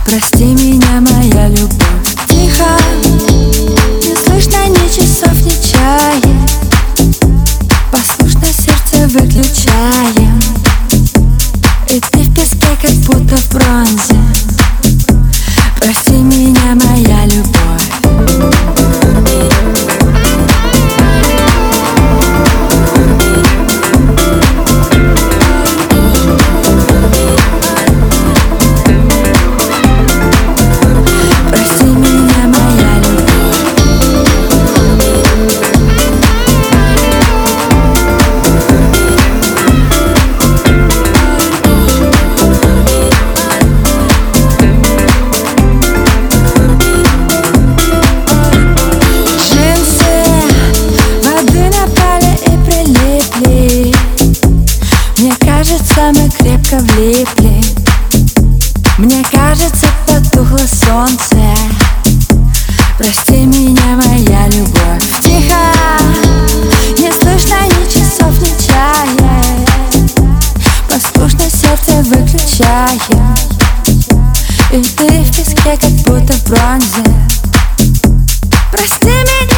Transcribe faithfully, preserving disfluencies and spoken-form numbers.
Прости меня, моя любовь. Тихо, не слышно ни часов, ни чая. Послушно сердце выключаем, и ты в песке, как будто в бронзе. Прости меня, моя любовь. Мы крепко влипли. Мне кажется, потухло солнце. Прости меня, моя любовь. Тихо, не слышно ни часов, ни чая. Послушно сердце выключаем, и ты в песке, как будто в бронзе. Прости меня.